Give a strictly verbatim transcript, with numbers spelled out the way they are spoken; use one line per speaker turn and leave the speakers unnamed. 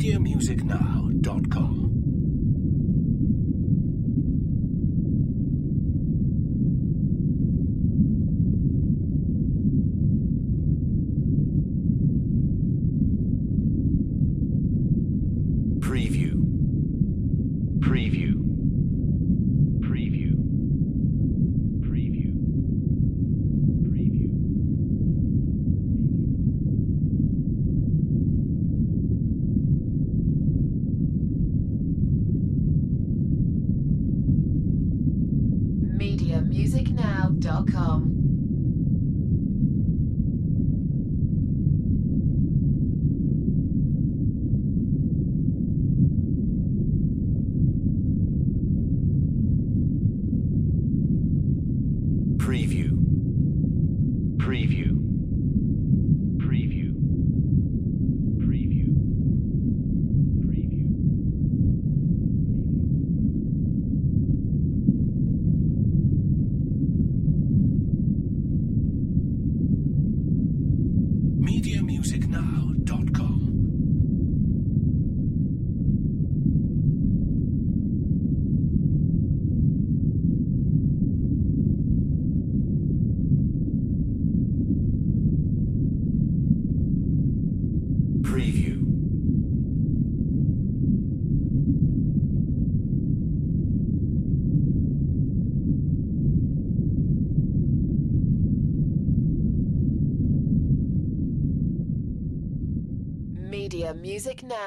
media music now dot com. Preview. Preview. Preview. Preview. Preview.
media music now dot com.
Preview. Preview. Preview. Preview. Preview. media music now dot com. Preview.
Media music now.